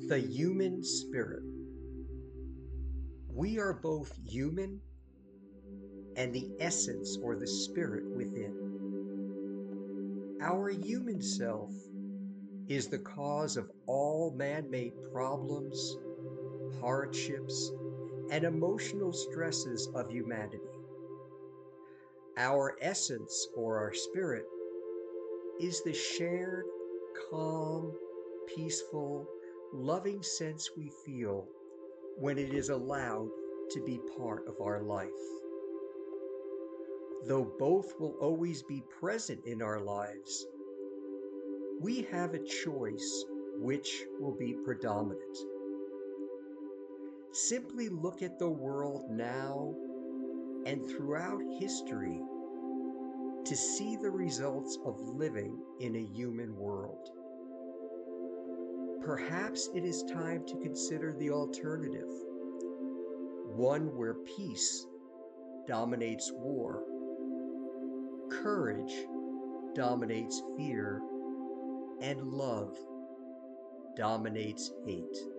The human spirit. We are both human and the essence or the spirit within. Our human self is the cause of all man-made problems, hardships, and emotional stresses of humanity. Our essence or our spirit is the shared, calm, peaceful, loving sense we feel when it is allowed to be part of our life. Though both will always be present in our lives, we have a choice which will be predominant. Simply look at the world now and throughout history to see the results of living in a human world. Perhaps it is time to consider the alternative, one where peace dominates war, courage dominates fear, and love dominates hate.